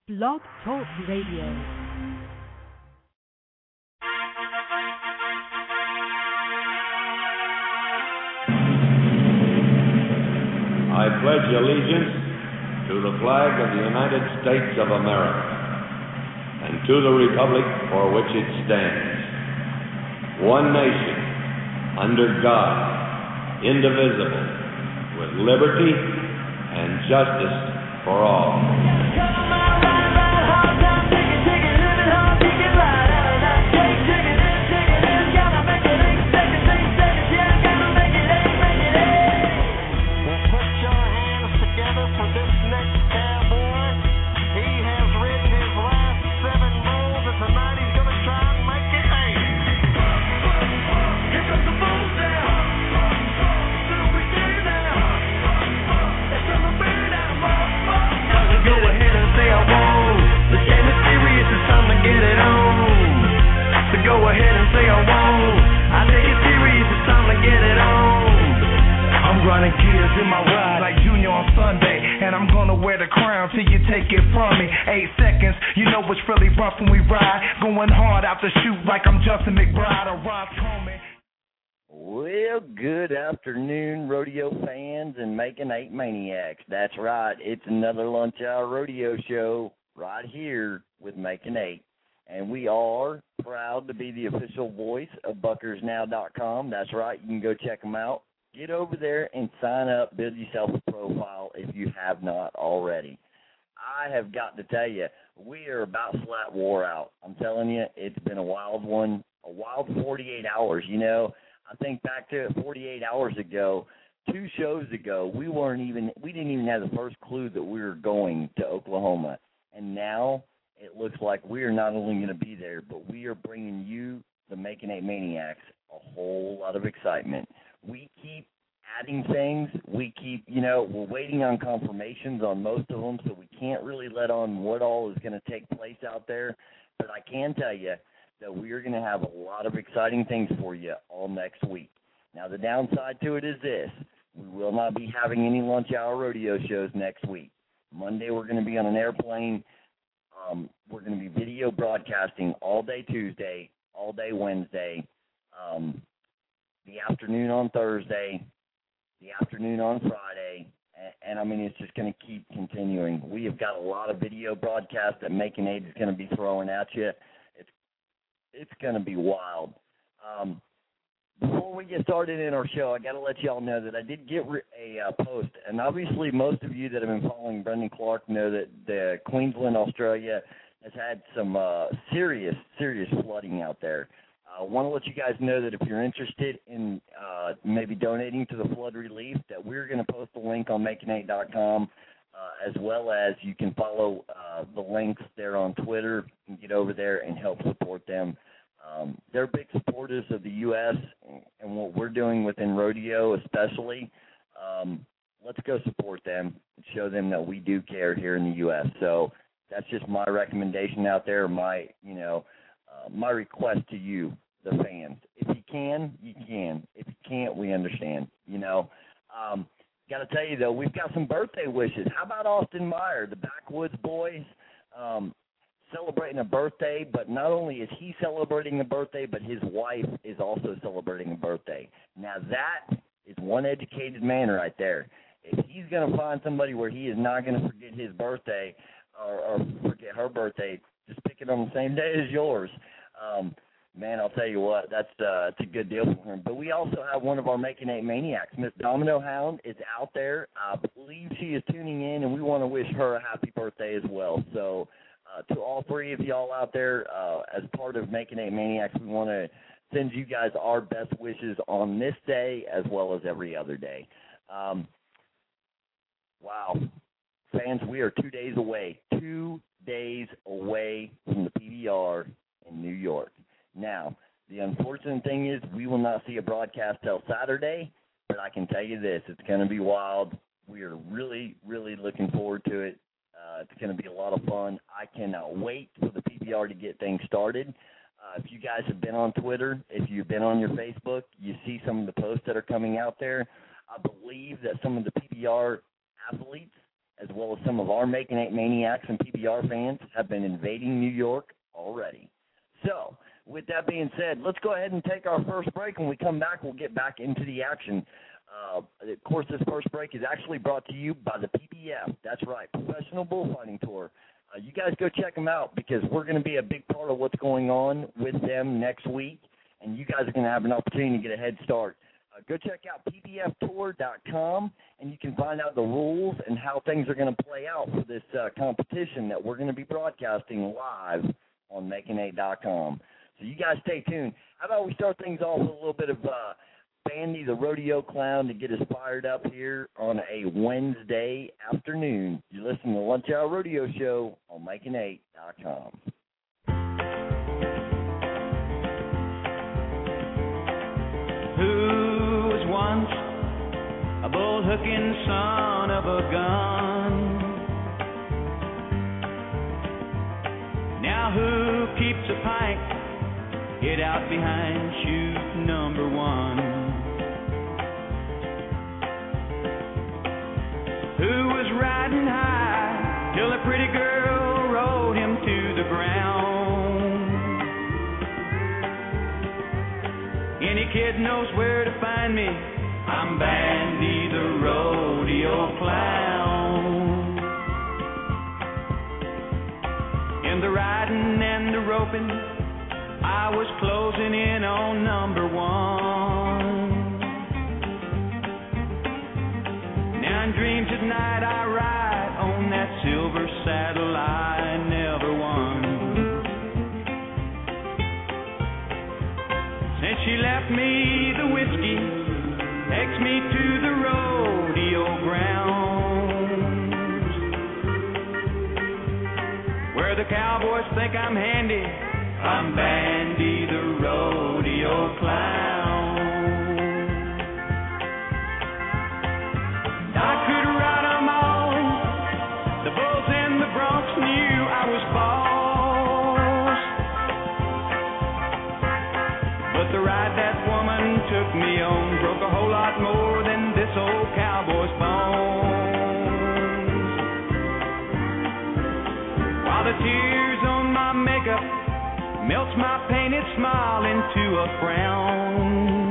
Blog Talk Radio. I pledge allegiance to the flag of the United States of America and to the republic for which it stands, one nation, under God, indivisible, with liberty and justice for all. Go ahead and say I won't. I take it serious, it's time to get it on. I'm running gears in my ride like Junior on Sunday, and I'm gonna wear the crown till you take it from me. 8 seconds, you know it's really rough when we ride. Going hard out the chute like I'm Justin McBride or Ross Coleman. Well, good afternoon, rodeo fans and Making 8 Maniacs. That's right, it's another lunch hour rodeo show right here with Making 8. And we are proud to be the official voice of BuckersNow.com. That's right. You can go check them out. Get over there and sign up. Build yourself a profile if you have not already. I have got to tell you, we are about flat wore out. I'm telling you, it's been a wild one, a wild 48 hours. You know, I think back to it 48 hours ago, 2 shows ago, we didn't even have the first clue that we were going to Oklahoma. And now it looks like we are not only going to be there, but we are bringing you, the Making 8 Maniacs, a whole lot of excitement. We keep adding things. We keep, we're waiting on confirmations on most of them, so we can't really let on what all is going to take place out there. But I can tell you that we are going to have a lot of exciting things for you all next week. Now, the downside to it is this. We will not be having any lunch hour rodeo shows next week. Monday, we're going to be on an airplane. We're going to be video broadcasting all day Tuesday, all day Wednesday, the afternoon on Thursday, the afternoon on Friday, and I mean, it's just going to keep continuing. We have got a lot of video broadcasts that Making 8 is going to be throwing at you. It's going to be wild. Before we get started in our show, I got to let y'all know that I did get a post, and obviously most of you that have been following Brendan Clark know that the Queensland, Australia, has had some serious flooding out there. I want to let you guys know that if you're interested in maybe donating to the flood relief, that we're going to post a link on making8.com, as well as you can follow the links there on Twitter and get over there and help support them. They're big supporters of the U.S. and what we're doing within rodeo especially. Let's go support them and show them that we do care here in the U.S. So that's just my recommendation out there, my request to you, the fans. If you can, you can. If you can't, we understand, Got to tell you, though, we've got some birthday wishes. How about Austin Meyer, the Backwoods Boys? Celebrating a birthday, but not only is he celebrating a birthday, but his wife is also celebrating a birthday. Now that is one educated man right there. If he's going to find somebody where he is not going to forget his birthday or forget her birthday, just pick it on the same day as yours. Man, I'll tell you what, it's a good deal for him. But we also have one of our Making 8 Maniacs. Miss Domino Hound is out there. I believe she is tuning in, and we want to wish her a happy birthday as well. So to all 3 of y'all out there, as part of Making 8 Maniacs, we want to send you guys our best wishes on this day as well as every other day. Wow. Fans, we are 2 days away. 2 days away from the PBR in New York. Now, the unfortunate thing is we will not see a broadcast till Saturday, but I can tell you this, it's going to be wild. We are really, really looking forward to it. It's going to be a lot of fun. I cannot wait for the PBR to get things started. If you guys have been on Twitter, if you've been on your Facebook, you see some of the posts that are coming out there. I believe that some of the PBR athletes, as well as some of our Making Eight Maniacs and PBR fans, have been invading New York already. So, with that being said, let's go ahead and take our first break. When we come back, we'll get back into the action. Of course, this first break is actually brought to you by the PBF. That's right, Professional Bullfighting Tour. You guys go check them out because we're going to be a big part of what's going on with them next week, and you guys are going to have an opportunity to get a head start. Go check out pbftour.com, and you can find out the rules and how things are going to play out for this competition that we're going to be broadcasting live on making8.com. So you guys stay tuned. How about we start things off with a little bit of Bandy the Rodeo Clown to get us fired up here on a Wednesday afternoon. You listen to the Lunch Hour Rodeo Show on making8.com. Who was once a bull-hooking son of a gun? Now who keeps a pike hid out behind chute number 1? Who was riding high till a pretty girl rode him to the ground? Any kid knows where to find me. I'm Bandy the Rodeo Clown. In the riding and the roping, I was closing in on number 1. Now in dreams at night I ride on that silver saddle I never won. Since she left me, the whiskey takes me to the rodeo grounds, where the cowboys think I'm handy. I'm Bandy the Rodeo Clown. I could ride 'em all. The bulls and the broncs knew I was boss, but the ride that woman took me on broke a whole lot more than this old cowboy's bones. While the tears on my makeup melts my painted smile into a frown,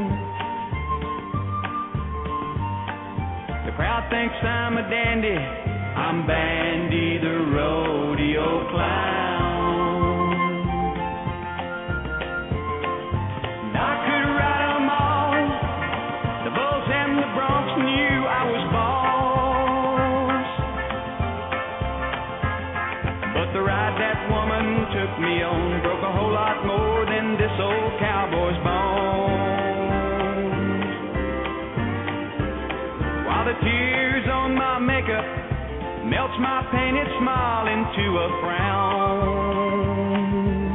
the crowd thinks I'm a dandy. I'm Bandy the Rodeo Clown. And I could ride 'em all. The bulls and the broncs knew I was boss, but the ride that woman took me on broke a whole lot more than this old cowboy's bones. While the tears on my makeup melts my painted smile into a frown,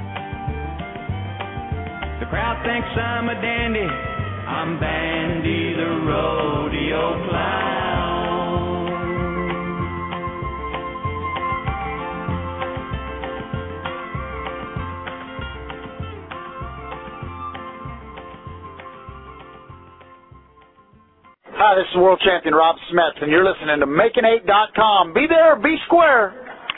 the crowd thinks I'm a dandy. I'm Bandy the Rodeo Clown. Hi, this is World Champion Rob Smith, and you're listening to Making8.com. Be there, be square.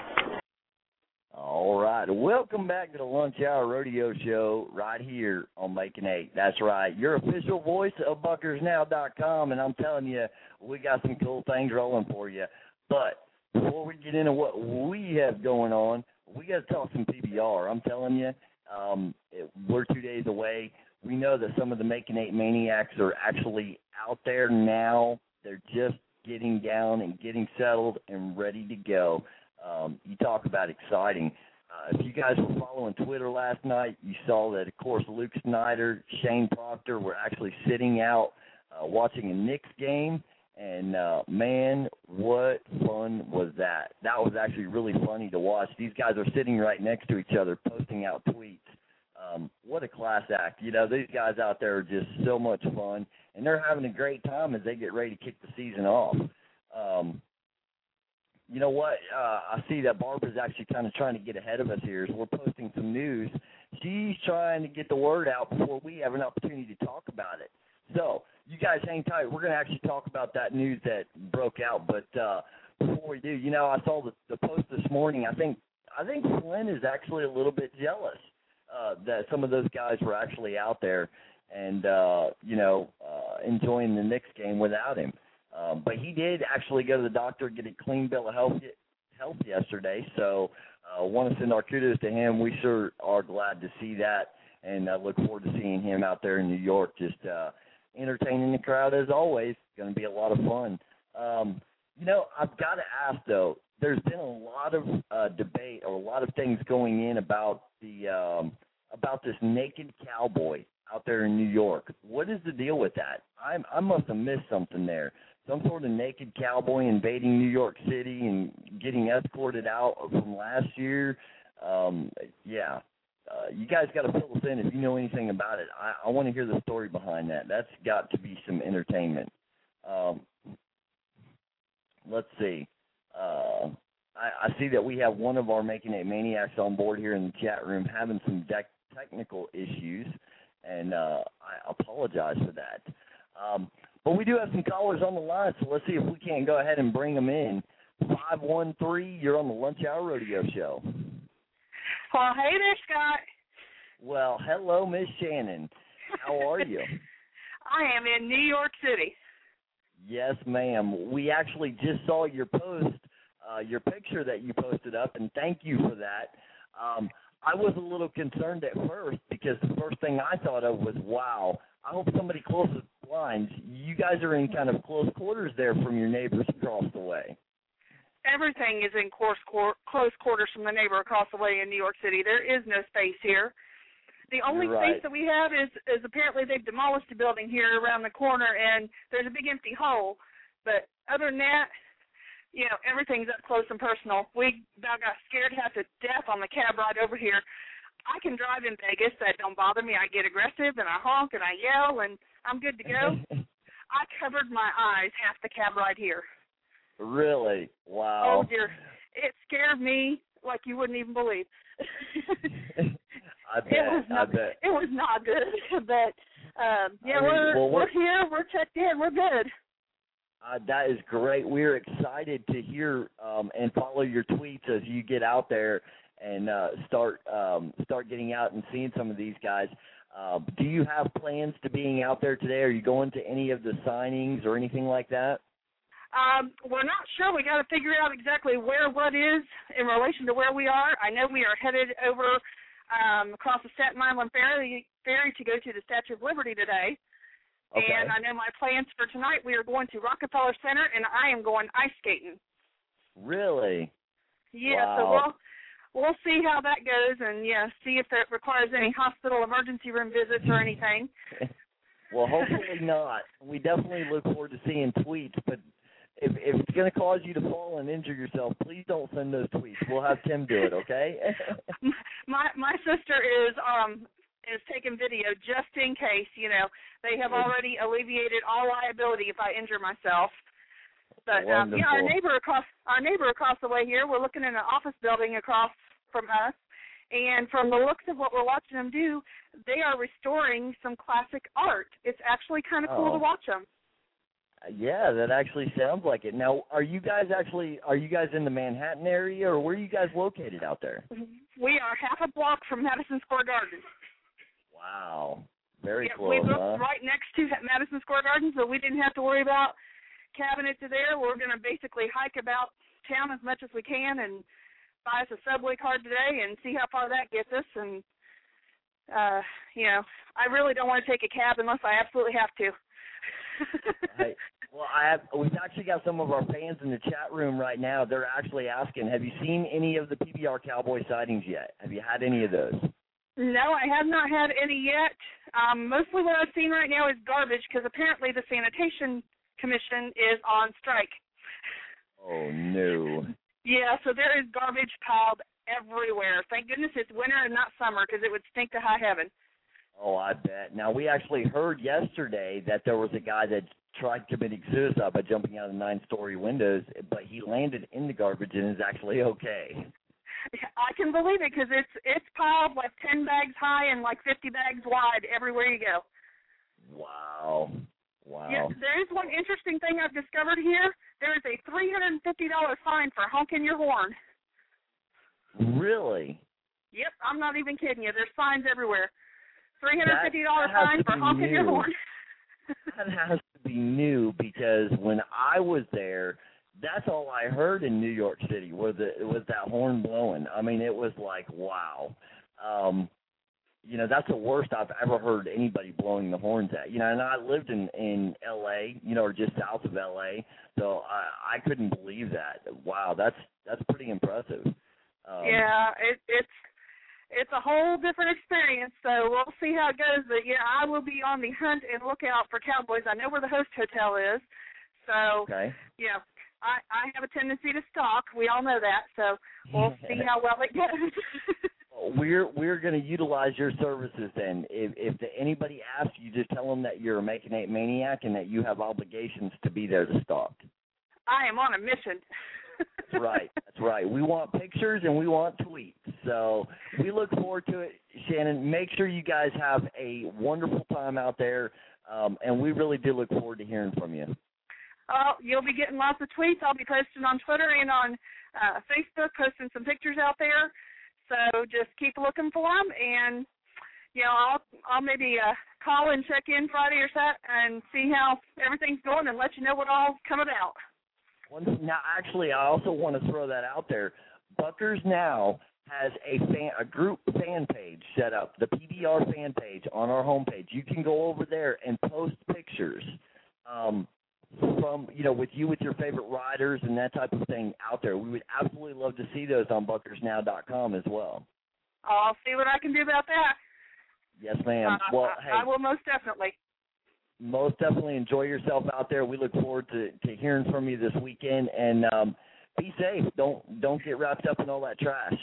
All right. Welcome back to the Lunch Hour Rodeo Show right here on Making 8. That's right. Your official voice of BuckersNow.com, and I'm telling you, we got some cool things rolling for you. But before we get into what we have going on, we got to talk some PBR. I'm telling you, we're 2 days away. We know that some of the Making 8 Maniacs are actually out there now. They're just getting down and getting settled and ready to go. You talk about exciting. If you guys were following Twitter last night, you saw that, of course, Luke Snyder, Shane Proctor were actually sitting out watching a Knicks game. And, man, what fun was that? That was actually really funny to watch. These guys are sitting right next to each other, posting out tweets. What a class act. You know, these guys out there are just so much fun, and they're having a great time as they get ready to kick the season off. You know what? I see that Barbara's actually kind of trying to get ahead of us here as we're posting some news. She's trying to get the word out before we have an opportunity to talk about it. So you guys hang tight. We're going to actually talk about that news that broke out. But before we do, I saw the post this morning. I think Flynn is actually a little bit jealous that some of those guys were actually out there and, enjoying the Knicks game without him. But he did actually go to the doctor, get a clean bill of health yesterday. So I want to send our kudos to him. We sure are glad to see that, and I look forward to seeing him out there in New York, just entertaining the crowd as always. It's going to be a lot of fun. I've got to ask, though, there's been a lot of debate or a lot of things going in about about this naked cowboy out there in New York. What is the deal with that? I must have missed something there. Some sort of naked cowboy invading New York City and getting escorted out from last year. You guys got to fill us in if you know anything about it. I want to hear the story behind that. That's got to be some entertainment. Let's see. I see that we have one of our Making It Maniacs on board here in the chat room having some technical issues, and I apologize for that. But we do have some callers on the line, so let's see if we can't go ahead and bring them in. 513, you're on the Lunch Hour Rodeo Show. Well, hey there, Scott. Well, hello, Miss Shannon. How are you? I am in New York City. Yes, ma'am. We actually just saw your post, your picture that you posted up, and thank you for that. I was a little concerned at first because the first thing I thought of was, wow, I hope somebody closes the blinds. You guys are in kind of close quarters there from your neighbors across the way. Everything is in close quarters from the neighbor across the way in New York City. There is no space here. The only space that we have is apparently they've demolished a building here around the corner, and there's a big empty hole. But other than that, everything's up close and personal. We about got scared half to death on the cab ride over here. I can drive in Vegas. That don't bother me. I get aggressive, and I honk, and I yell, and I'm good to go. I covered my eyes half the cab ride here. Really? Wow. Oh, dear. It scared me like you wouldn't even believe. I bet. It was not good, but, we're here. We're checked in. We're good. That is great. We're excited to hear and follow your tweets as you get out there and start getting out and seeing some of these guys. Do you have plans to being out there today? Are you going to any of the signings or anything like that? We're not sure. We got to figure out exactly where what is in relation to where we are. I know we are headed over across the Staten Island ferry to go to the Statue of Liberty today. Okay. And I know my plans for tonight, we are going to Rockefeller Center, and I am going ice skating. Really? Yeah, wow. So we'll see how that goes and, see if that requires any hospital emergency room visits or anything. Well, hopefully not. We definitely look forward to seeing tweets, but if it's going to cause you to fall and injure yourself, please don't send those tweets. We'll have Tim do it, okay? My sister is taking video just in case, They have already alleviated all liability if I injure myself. But our neighbor across the way here, we're looking at an office building across from us, and from the looks of what we're watching them do, they are restoring some classic art. It's actually kind of cool to watch them. Yeah, that actually sounds like it. Now, are you guys in the Manhattan area, or where are you guys located out there? We are half a block from Madison Square Garden. Wow. Very close, we live right next to Madison Square Garden, so we didn't have to worry about cabinets there. We're going to basically hike about town as much as we can and buy us a subway card today and see how far that gets us. And, I really don't want to take a cab unless I absolutely have to. Hey, well, we've actually got some of our fans in the chat room right now. They're actually asking, have you seen any of the PBR Cowboy sightings yet? Have you had any of those? No, I have not had any yet. Mostly what I've seen right now is garbage because apparently the Sanitation Commission is on strike. Oh, no. Yeah, so there is garbage piled everywhere. Thank goodness it's winter and not summer because it would stink to high heaven. Oh, I bet. Now, we actually heard yesterday that there was a guy that tried committing suicide by jumping out of 9-story windows, but he landed in the garbage and is actually okay. I can believe it because it's piled like 10 bags high and like 50 bags wide everywhere you go. Wow. Wow. Yeah, there is one interesting thing I've discovered here. There is a $350 fine for honking your horn. Really? Yep, I'm not even kidding you. There's signs everywhere. $350 fine for honking your horn. That has to be new, because when I was there, that's all I heard in New York City was that horn blowing. I mean, it was like, wow. That's the worst I've ever heard anybody blowing the horns at. And I lived in L.A., or just south of L.A., so I couldn't believe that. Wow, that's pretty impressive. Yeah, it's a whole different experience, so we'll see how it goes. But, yeah, I will be on the hunt and lookout for cowboys. I know where the host hotel is, so, okay. Yeah, I have a tendency to stalk. We all know that, so we'll see how well it goes. We're going to utilize your services then. If anybody asks you, just tell them that you're a Make an 8 maniac and that you have obligations to be there to stalk. I am on a mission. That's right. That's right. We want pictures and we want tweets. So we look forward to it, Shannon. Make sure you guys have a wonderful time out there, and we really do look forward to hearing from you. Oh, you'll be getting lots of tweets. I'll be posting on Twitter and on Facebook, posting some pictures out there. So just keep looking for them, and I'll maybe call and check in Friday or Saturday and see how everything's going and let you know what all's come about. Now, actually, I also want to throw that out there. Buckers Now has a group fan page set up, the PBR fan page on our homepage. You can go over there and post pictures from, with your favorite riders and that type of thing out there. We would absolutely love to see those on buckersnow.com as well. I'll see what I can do about that. Yes, ma'am. Well, hey, I will most definitely. Most definitely enjoy yourself out there. We look forward to hearing from you this weekend, and be safe. Don't get wrapped up in all that trash.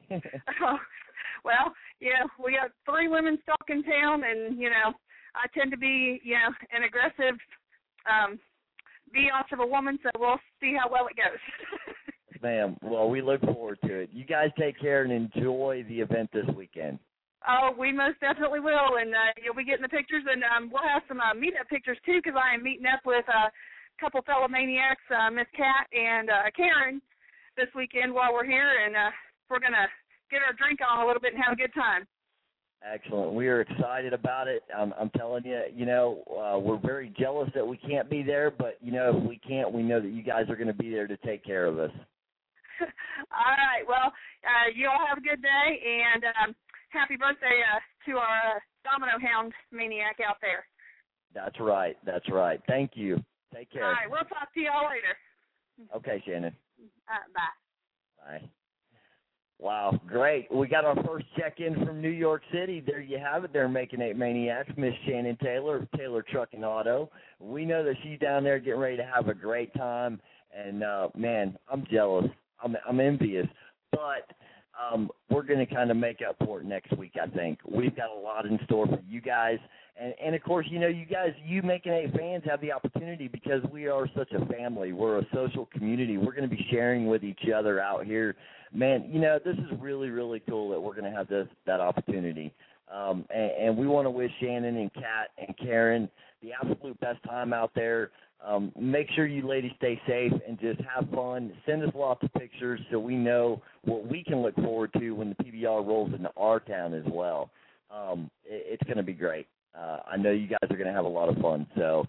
Well, we got 3 women stalking town, and I tend to be an aggressive biatch of a woman, so we'll see how well it goes. Yes, ma'am. Well, we look forward to it. You guys take care and enjoy the event this weekend. Oh, we most definitely will, and you'll be getting the pictures, and we'll have some meetup pictures, too, because I am meeting up with a couple fellow maniacs, Miss Kat and Karen, this weekend while we're here, and we're going to get our drink on a little bit and have a good time. Excellent. We are excited about it. I'm telling you, we're very jealous that we can't be there, but, if we can't, we know that you guys are going to be there to take care of us. All right. Well, you all have a good day, and happy birthday to our Domino Hound maniac out there. That's right. That's right. Thank you. Take care. All right. We'll talk to you all later. Okay, Shannon. Bye. Bye. Wow, great. We got our first check-in from New York City. There you have it. They're Making 8 Maniacs, Miss Shannon Taylor, Taylor Truck and Auto. We know that she's down there getting ready to have a great time, and, man, I'm jealous. I'm envious. But we're going to kind of make up for it next week, I think. We've got a lot in store for you guys. And of course, you guys, you Making 8 fans have the opportunity because we are such a family. We're a social community. We're going to be sharing with each other out here. Man, this is really, really cool that we're going to have that opportunity. And we want to wish Shannon and Kat and Karen the absolute best time out there. Make sure you ladies stay safe and just have fun. Send us lots of pictures so we know what we can look forward to when the PBR rolls into our town as well. It's going to be great. I know you guys are going to have a lot of fun. So,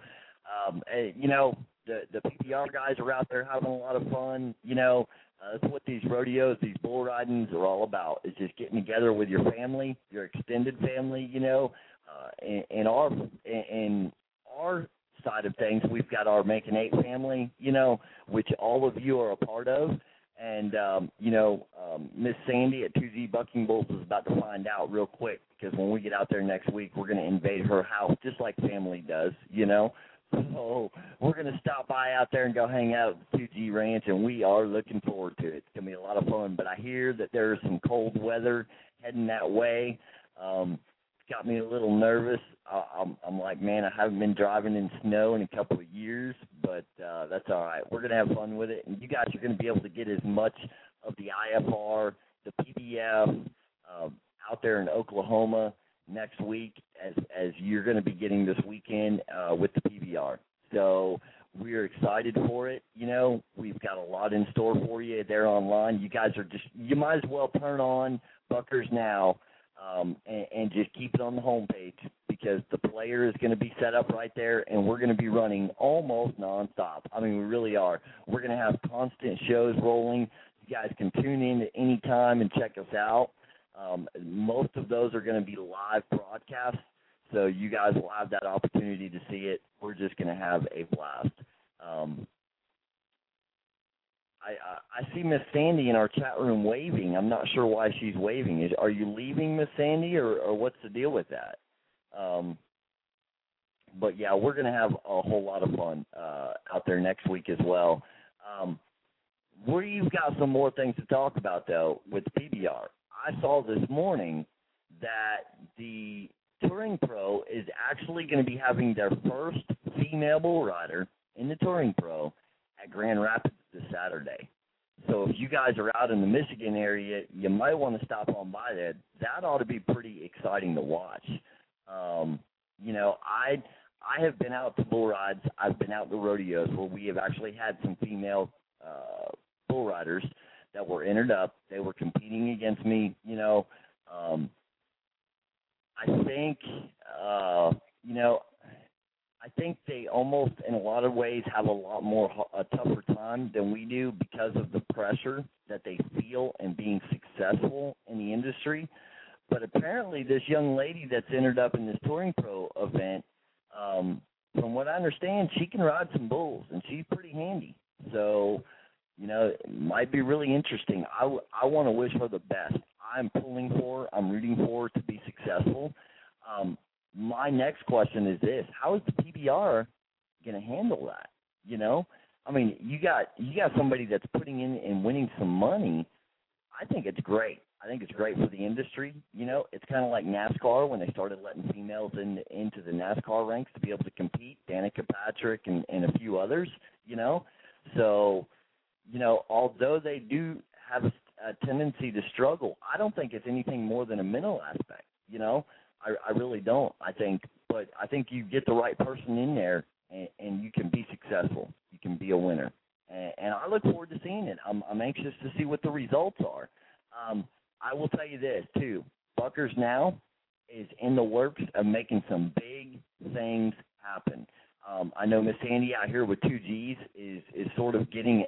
the PBR guys are out there having a lot of fun. That's what these rodeos, these bull ridings are all about. It's just getting together with your family, your extended family. In our side of things, we've got our Making 8 family, which all of you are a part of. And, Miss Sandy at 2Z Bucking Bulls is about to find out real quick because when we get out there next week, we're going to invade her house just like family does, So we're going to stop by out there and go hang out at the 2G Ranch, and we are looking forward to it. It's going to be a lot of fun. But I hear that there's some cold weather heading that way. It's got me a little nervous. I'm like, man, I haven't been driving in snow in a couple of years, but that's all right. We're going to have fun with it, and you guys are going to be able to get as much of the IFR, the PBF, out there in Oklahoma next week as you're going to be getting this weekend with the PBR. So we're excited for it. You know, we've got a lot in store for you there online. You guys you might as well turn on Buckers Now and just keep it on the homepage, because the player is going to be set up right there, and we're going to be running almost nonstop. I mean, we really are. We're going to have constant shows rolling. You guys can tune in at any time and check us out. Most of those are going to be live broadcasts, so you guys will have that opportunity to see it. We're just going to have a blast. I see Miss Sandy in our chat room waving. I'm not sure why she's waving. Are you leaving, Miss Sandy, or what's the deal with that? But, yeah, we're going to have a whole lot of fun out there next week as well. We've got some more things to talk about, though, with the PBR. I saw this morning that the Touring Pro is actually going to be having their first female bull rider in the Touring Pro at Grand Rapids this Saturday. So if you guys are out in the Michigan area, you might want to stop on by there. That ought to be pretty exciting to watch. You know, I have been out to bull rides. I've been out to rodeos where we have actually had some female bull riders that were entered up. They were competing against me, you know. I think, you know, I think they almost, in a lot of ways, have a tougher time than we do because of the pressure that they feel in being successful in the industry. But apparently this young lady that's entered up in this Touring Pro event, from what I understand, she can ride some bulls, and she's pretty handy. So, you know, it might be really interesting. I want to wish her the best. I'm pulling for her. I'm rooting for her to be successful. My next question is this: how is the PBR going to handle that? You know, I mean, you got somebody that's putting in and winning some money. I think it's great. I think it's great for the industry. You know, it's kind of like NASCAR when they started letting females into the NASCAR ranks to be able to compete. Danica Patrick and a few others. You know, so you know, although they do have a tendency to struggle, I don't think it's anything more than a mental aspect. You know, I really don't. I think you get the right person in there, and you can be successful. You can be a winner, and I look forward to seeing it. I'm anxious to see what the results are. I will tell you this too: Buckers Now is in the works of making some big things happen. I know Miss Sandy out here with 2 Gs is sort of getting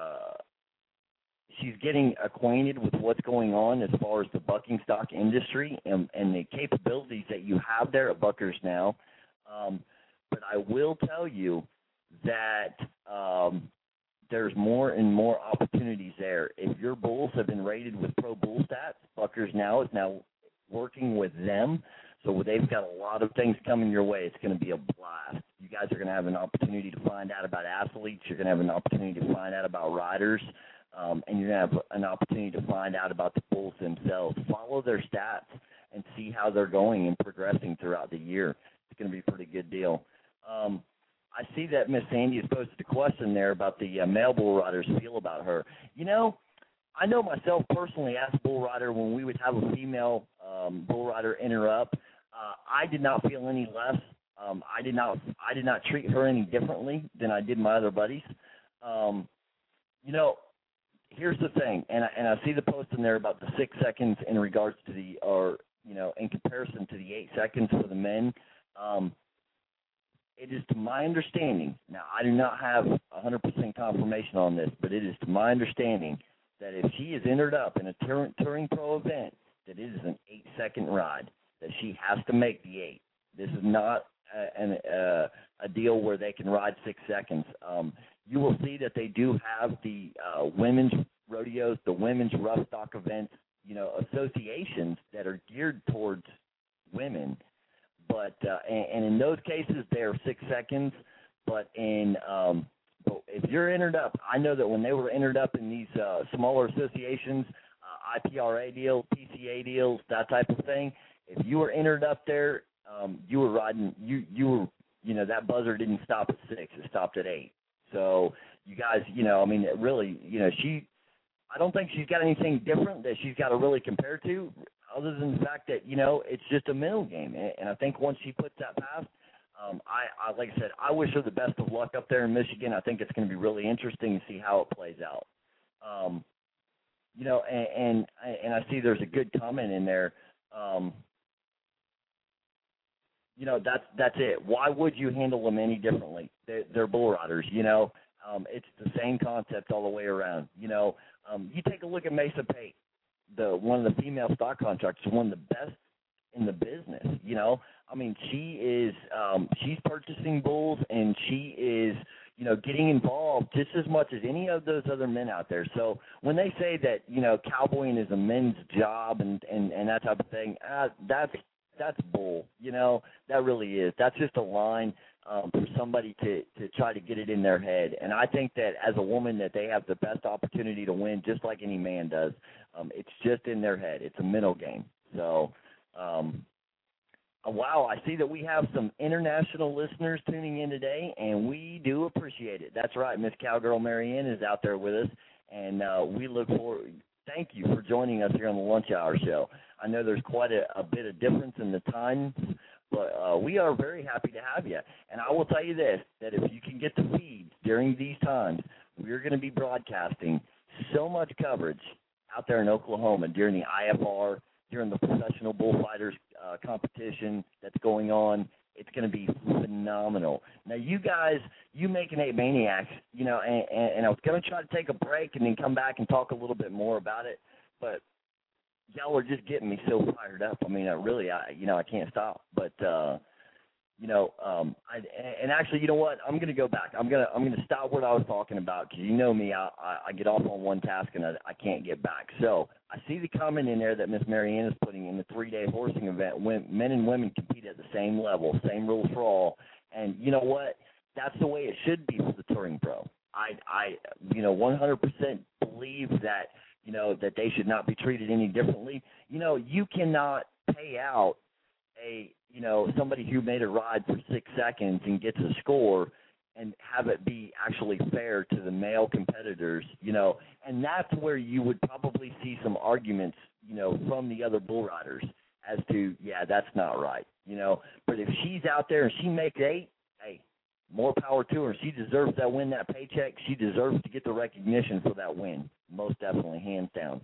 she's getting acquainted with what's going on as far as the bucking stock industry and the capabilities that you have there at Buckers Now. But I will tell you that there's more and more opportunities there. If your bulls have been rated with Pro Bull Stats, Buckers Now is now working with them. So they've got a lot of things coming your way. It's going to be a blast. You guys are going to have an opportunity to find out about athletes. You're going to have an opportunity to find out about riders. And you're going to have an opportunity to find out about the bulls themselves. Follow their stats and see how they're going and progressing throughout the year. It's going to be a pretty good deal. I see that Miss Sandy has posted a question there about the male bull riders feel about her. You know, I know myself personally as a bull rider, when we would have a female bull rider enter up, I did not feel any less. I did not treat her any differently than I did my other buddies. You know, here's the thing, and I see the post in there about the 6 seconds in regards to in comparison to the 8 seconds for the men. It is to my understanding, now I do not have 100% confirmation on this, but it is to my understanding that if she is entered up in a Touring Pro event, that it is an 8-second ride, that she has to make the 8. This is not a deal where they can ride 6 seconds. You will see that they do have the women's rodeos, the women's rough stock events, you know, associations that are geared towards women. But and in those cases, they are 6 seconds. But if you're entered up, I know that when they were entered up in these smaller associations, IPRA deals, PCA deals, that type of thing, if you were entered up there, you were riding. You know, that buzzer didn't stop at 6; it stopped at 8. So you guys, you know, I mean, really, you know, I don't think she's got anything different that she's got to really compare to other than the fact that, it's just a mental game. And I think once she puts that past, I like I said, I wish her the best of luck up there in Michigan. I think it's going to be really interesting to see how it plays out. And I see there's a good comment in there. That's it. Why would you handle them any differently? They're bull riders, It's the same concept all the way around. You take a look at Mesa Pate, one of the female stock contractors, one of the best in the business, she is she's purchasing bulls, and she is, getting involved just as much as any of those other men out there. So when they say that, cowboying is a men's job and that type of thing, that's bull. That really is. That's just a line for somebody to try to get it in their head. And I think that as a woman that they have the best opportunity to win, just like any man does. It's just in their head. It's a mental game. So, wow, I see that we have some international listeners tuning in today, and we do appreciate it. That's right. Miss Cowgirl Marianne is out there with us, and we look forward. Thank you for joining us here on the Lunch Hour Show. I know there's quite a bit of difference in the time, but we are very happy to have you. And I will tell you this, that if you can get the feeds during these times, we're going to be broadcasting so much coverage out there in Oklahoma during the IFR, during the professional bullfighters competition that's going on. It's going to be phenomenal. Now, you guys, you Making 8 Maniacs, and I was going to try to take a break and then come back and talk a little bit more about it, but y'all are just getting me so fired up. I mean, I can't stop. But, and actually, you know what? I'm going to go back. I'm going to stop what I was talking about because you know me. I get off on one task and I can't get back. So I see the comment in there that Miss Marianne is putting in the 3-day horsing event. When men and women compete at the same level, same rules for all. And you know what? That's the way it should be for the Touring Pro. I 100% believe that, that they should not be treated any differently. You cannot pay out somebody who made a ride for 6 seconds and gets a score and have it be actually fair to the male competitors, and that's where you would probably see some arguments, from the other bull riders as to, yeah, that's not right, But if she's out there and she makes 8, hey, more power to her. She deserves that win, that paycheck. She deserves to get the recognition for that win, most definitely, hands down.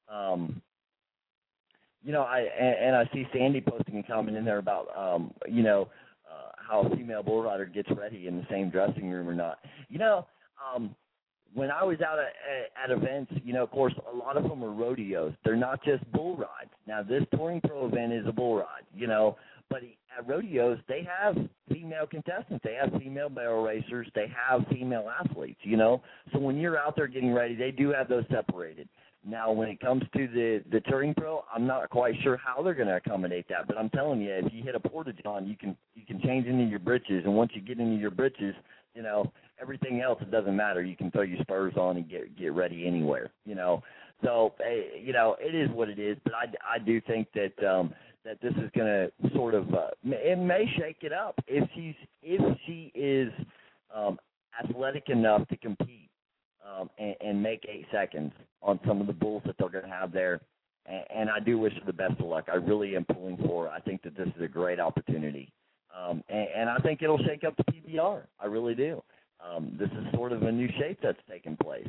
I see Sandy posting a comment in there about, how a female bull rider gets ready in the same dressing room or not. When I was out at events, of course, a lot of them are rodeos. They're not just bull rides. Now, this Touring Pro event is a bull ride, but at rodeos, they have female contestants. They have female barrel racers. They have female athletes, So when you're out there getting ready, they do have those separated. Now, when it comes to the Touring Pro, I'm not quite sure how they're going to accommodate that. But I'm telling you, if you hit a portage on, you can change into your britches. And once you get into your britches, everything else, it doesn't matter. You can throw your spurs on and get ready anywhere, So, it is what it is. But I do think that that this is going to sort of it may shake it up if she is athletic enough to compete. And make 8 seconds on some of the bulls that they're going to have there. And I do wish her the best of luck. I really am pulling for her. I think that this is a great opportunity. And I think it'll shake up the PBR. I really do. This is sort of a new shape that's taking place.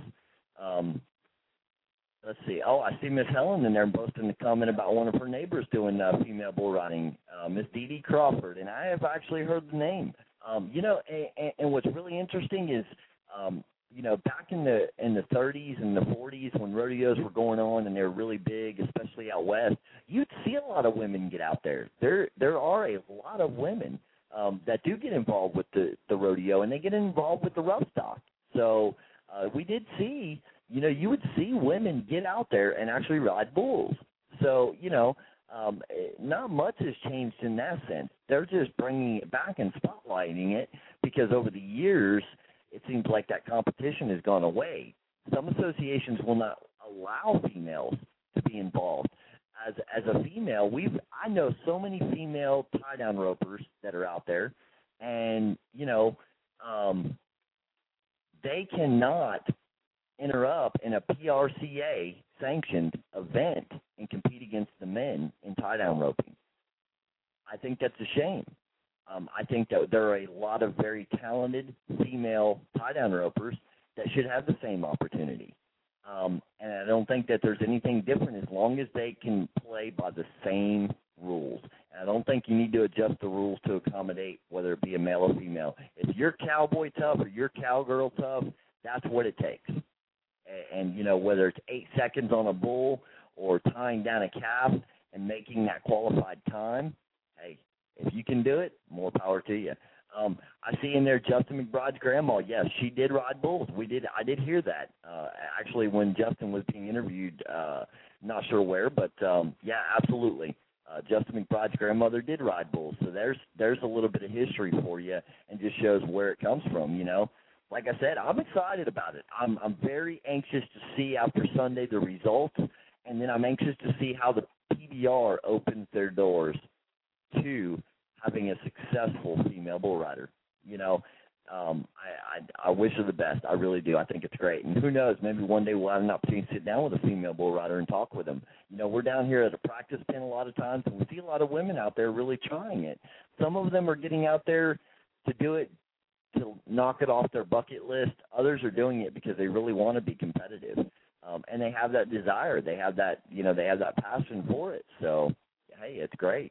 Let's see. Oh, I see Miss Helen in there posting a comment about one of her neighbors doing female bull riding, Miss Dee Dee Crawford. And I have actually heard the name. And what's really interesting is, back in the 30s and the 40s when rodeos were going on and they were really big, especially out west, you'd see a lot of women get out there. There are a lot of women that do get involved with the rodeo, and they get involved with the rough stock. So we did see, you would see women get out there and actually ride bulls. So, not much has changed in that sense. They're just bringing it back and spotlighting it because over the years, it seems like that competition has gone away. Some associations will not allow females to be involved. As a female, I know so many female tie-down ropers that are out there, and, they cannot enter up in a PRCA-sanctioned event and compete against the men think that's a shame. I think that there are a lot of very talented female tie-down ropers that should have the same opportunity. And I don't think that there's anything different as long as they can play by the same rules. And I don't think you need to adjust the rules to accommodate whether it be a male or female. If you're cowboy tough or you're cowgirl tough, that's what it takes. And you know, whether it's 8 seconds on a bull or tying down a calf and making that qualified time, hey, if you can do it, more power to you. I see in there Justin McBride's grandma. Yes, she did ride bulls. I did hear that. Actually, when Justin was being interviewed, not sure where, but yeah, absolutely. Justin McBride's grandmother did ride bulls. So there's a little bit of history for you, and just shows where it comes from. You know, like I said, I'm excited about it. I'm very anxious to see after Sunday the results, and then I'm anxious to see how the PBR opens their doors to having a successful female bull rider. You know, I wish her the best. I really do. I think it's great. And who knows, maybe one day we'll have an opportunity to sit down with a female bull rider and talk with them. You know, we're down here at a practice pen a lot of times, and we see a lot of women out there really trying it. Some of them are getting out there to do it to knock it off their bucket list. Others are doing it because they really want to be competitive. And they have that desire. They have that, you know, they have that passion for it. So, hey, it's great.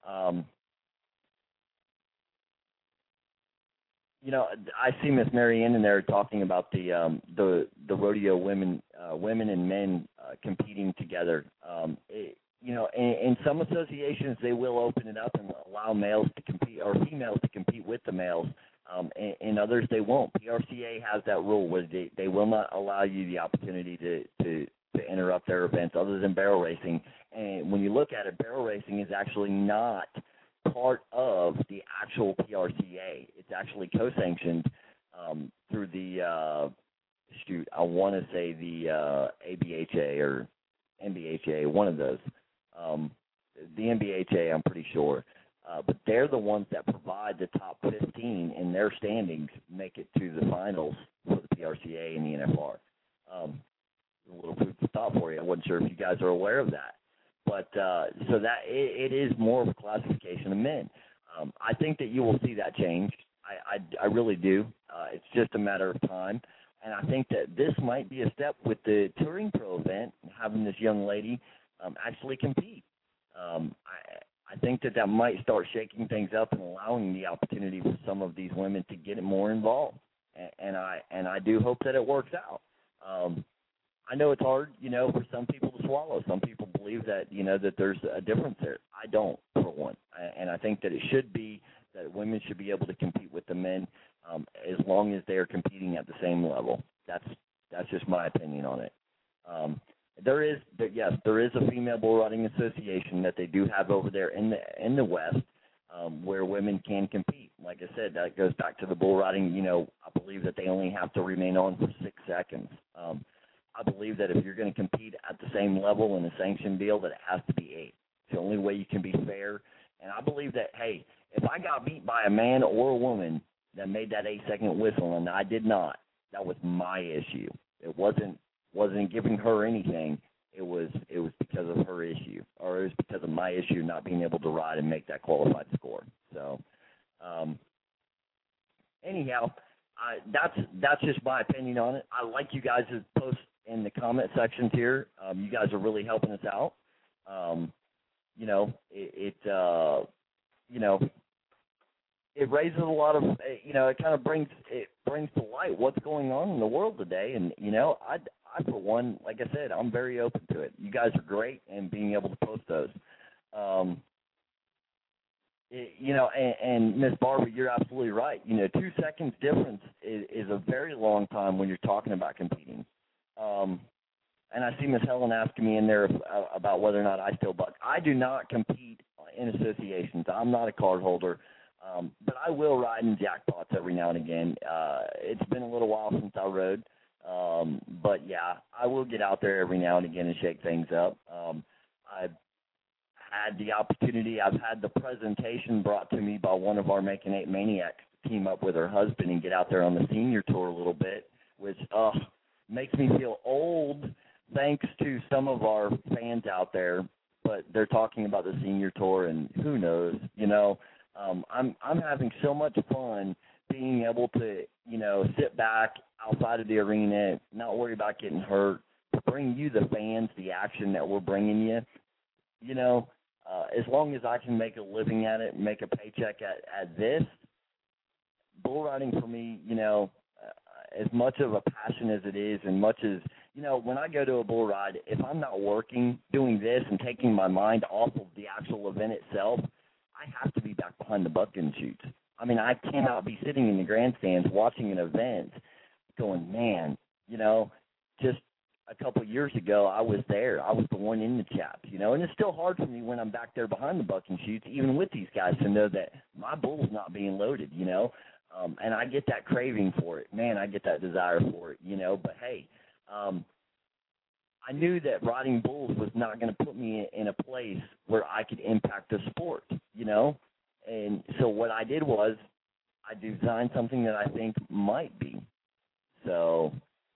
You know, I see Miss Mary Ann in there talking about the rodeo women and men competing together. You know, in some associations they will open it up and allow males to compete or females to compete with the males. In others they won't. PRCA has that rule where they will not allow you the opportunity to interrupt their events other than barrel racing. And when you look at it, barrel racing is actually not part of the actual PRCA. It's actually co-sanctioned through the I want to say the ABHA or NBHA, one of those. The NBHA, I'm pretty sure. But they're the ones that provide the top 15 in their standings make it to the finals for the PRCA and the NFR. A little food for thought for you. I wasn't sure if you guys are aware of that. But so that it is more of a classification of men. I think that you will see that change. I really do. It's just a matter of time. And I think that this might be a step with the Touring Pro event, having this young lady actually compete. I think that might start shaking things up and allowing the opportunity for some of these women to get more involved. And I do hope that it works out. I know it's hard, you know, for some people to swallow. Some people believe that, you know, that there's a difference there. I don't, for one. And I think that it should be that women should be able to compete with the men as long as they are competing at the same level. That's just my opinion on it. There is a female bull riding association that they do have over there in the West where women can compete. Like I said, that goes back to the bull riding. You know, I believe that they only have to remain on for 6 seconds. I believe that if you're going to compete at the same level in a sanctioned deal, that it has to be 8. It's the only way you can be fair. And I believe that, hey, if I got beat by a man or a woman that made that 8-second whistle and I did not, that was my issue. It wasn't giving her anything. It was because of her issue, or it was because of my issue not being able to ride and make that qualified score. So, anyhow, that's just my opinion on it. I like you guys' posts in the comment sections here. You guys are really helping us out. You know, it raises a lot of, you know, it kind of brings to light what's going on in the world today. And, you know, I for one, like I said, I'm very open to it. You guys are great in being able to post those. You know, and Miss Barbara, you're absolutely right. You know, 2 seconds difference is a very long time when you're talking about competing. And I see Miss Helen asking me in there about whether or not I still buck. I do not compete in associations. I'm not a card holder, but I will ride in jackpots every now and again. It's been a little while since I rode, but yeah, I will get out there every now and again and shake things up. I've had the opportunity. I've had the presentation brought to me by one of our Making 8 Maniacs to team up with her husband and get out there on the senior tour a little bit, which makes me feel old, thanks to some of our fans out there but they're talking about the senior tour, and who knows, I'm having so much fun being able to, sit back outside of the arena, not worry about getting hurt, to bring you the fans the action that we're bringing you. As long as I can make a living at it and make a paycheck at this, bull riding for me, as much of a passion as it is, and much as, when I go to a bull ride, if I'm not working, doing this and taking my mind off of the actual event itself, I have to be back behind the bucking chutes. I mean, I cannot be sitting in the grandstands watching an event going, man, just a couple of years ago, I was there. I was the one in the chaps, and it's still hard for me when I'm back there behind the bucking chutes, even with these guys, to know that my bull's not being loaded, and I get that craving for it. Man, I get that desire for it, but hey, I knew that riding bulls was not going to put me in a place where I could impact the sport, and so what I did was I designed something that I think might be. So,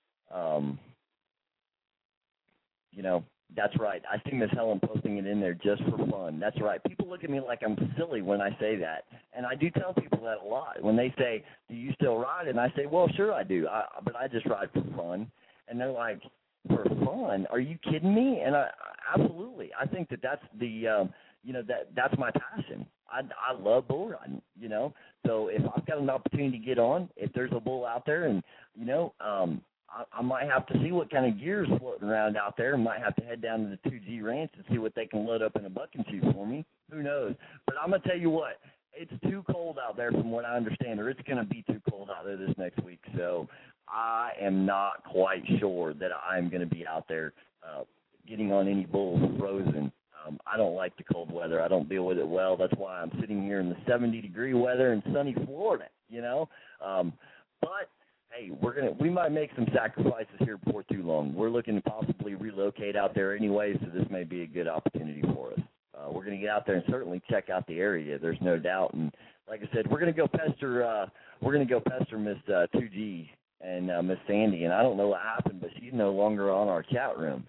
that's right. I see Miss Helen posting it in there just for fun. That's right. People look at me like I'm silly when I say that. And I do tell people that a lot. When they say, do you still ride? And I say, well, sure I do. But I just ride for fun. And they're like, for fun? Are you kidding me? And I absolutely. I think that's the, that's my passion. I love bull riding, So if I've got an opportunity to get on, if there's a bull out there and, I might have to see what kind of gear is floating around out there, and might have to head down to the 2G Ranch and see what they can load up in a bucking chute for me. Who knows? But I'm going to tell you what, it's too cold out there from what I understand, or it's going to be too cold out there this next week. So I am not quite sure that I'm going to be out there getting on any bulls frozen. I don't like the cold weather. I don't deal with it well. That's why I'm sitting here in the 70-degree weather in sunny Florida, But hey, we might make some sacrifices here before too long. We're looking to possibly relocate out there anyway, so this may be a good opportunity for us. We're going to get out there and certainly check out the area. There's no doubt. And like I said, we're going to go pester Miss 2G and Miss Sandy. And I don't know what happened, but she's no longer on our chat room.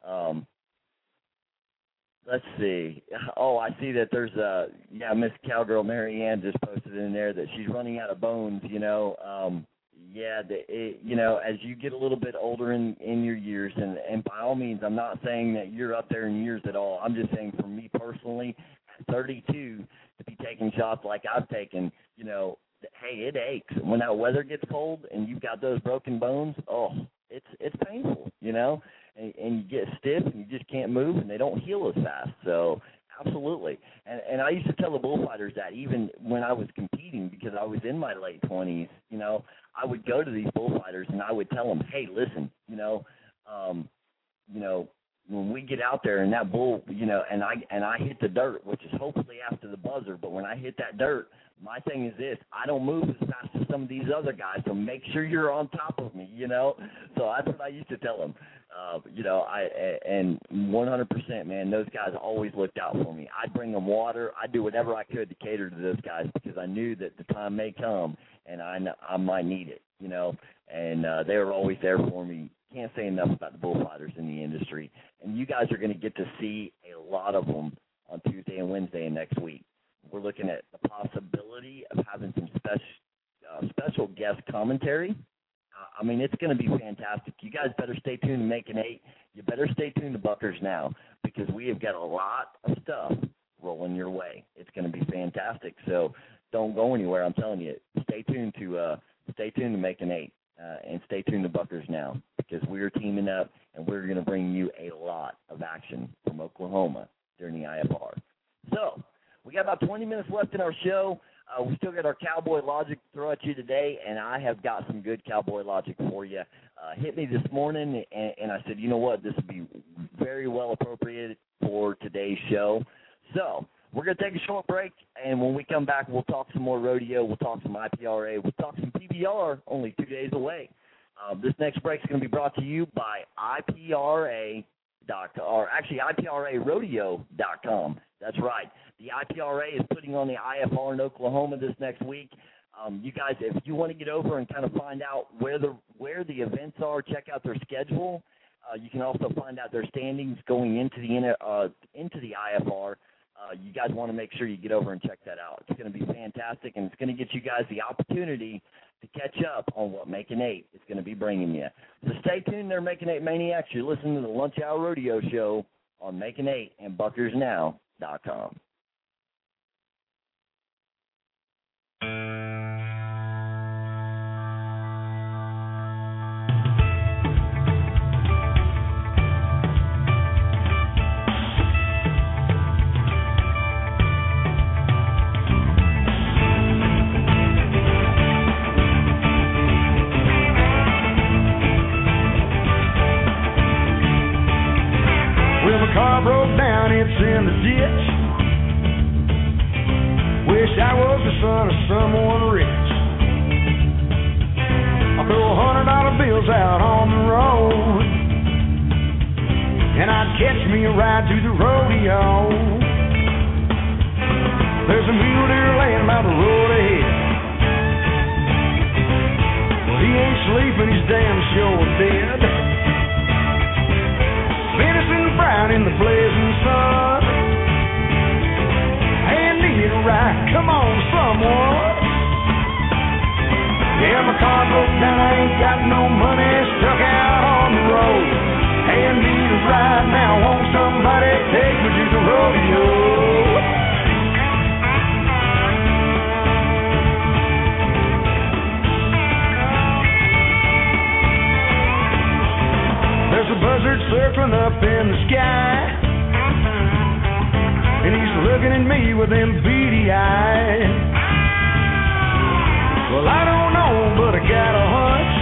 Let's see. Oh, I see that there's Miss Cowgirl Mary Ann just posted in there that she's running out of bones. As you get a little bit older in your years, and by all means, I'm not saying that you're up there in years at all. I'm just saying for me personally, at 32, to be taking shots like I've taken, hey, it aches. When that weather gets cold and you've got those broken bones, it's painful, and you get stiff and you just can't move, and they don't heal as fast. So absolutely. And I used to tell the bullfighters that even when I was competing, because I was in my late 20s, I would go to these bullfighters and I would tell them, hey, listen, when we get out there and that bull, and I hit the dirt, which is hopefully after the buzzer, but when I hit that dirt, my thing is this: I don't move as fast as some of these other guys, so make sure you're on top of me, So that's what I used to tell them. And 100%, man, those guys always looked out for me. I'd bring them water. I'd do whatever I could to cater to those guys because I knew that the time may come and I might need it, and they were always there for me. Can't say enough about the bullfighters in the industry. And you guys are going to get to see a lot of them on Tuesday and Wednesday and next week. We're looking at the possibility of having some special guest commentary. It's going to be fantastic. You guys better stay tuned to Making 8. You better stay tuned to Buckers Now because we have got a lot of stuff rolling your way. It's going to be fantastic. So don't go anywhere. I'm telling you. Stay tuned to Making 8 and stay tuned to Buckers Now because we're teaming up and we're going to bring you a lot of action from Oklahoma during the IFR. So we got about 20 minutes left in our show. We still got our cowboy logic to throw at you today, and I have got some good cowboy logic for you. Hit me this morning, and I said, you know what, this would be very well appropriated for today's show. So we're going to take a short break, and when we come back, we'll talk some more rodeo, we'll talk some IPRA, we'll talk some PBR, only 2 days away. This next break is going to be brought to you by IPRarodeo.com. That's right. The IPRA is putting on the IFR in Oklahoma this next week. You guys, if you want to get over and kind of find out where the events are, check out their schedule. You can also find out their standings going into the IFR. You guys want to make sure you get over and check that out. It's going to be fantastic, and it's going to get you guys the opportunity to catch up on what Making 8 is going to be bringing you. So stay tuned there, Making 8 Maniacs. You're listening to the Lunch Hour Rodeo Show on Making 8 and BuckersNow.com. Car broke down, it's in the ditch. Wish I was the son of someone rich. I throw $100 bills out on the road, and I'd catch me a ride to the rodeo. There's a mule deer laying by the road ahead. Well, he ain't sleeping, he's damn sure dead. Venison fried in the blazing sun. Hey, I need a ride, come on, someone. Yeah, my car broke down, I ain't got no money, stuck out on the road. Hey, I need a ride now, won't somebody take me to the rodeo? There's a buzzard circling up in the sky, and he's looking at me with them beady eyes. Well, I don't know, but I got a hunch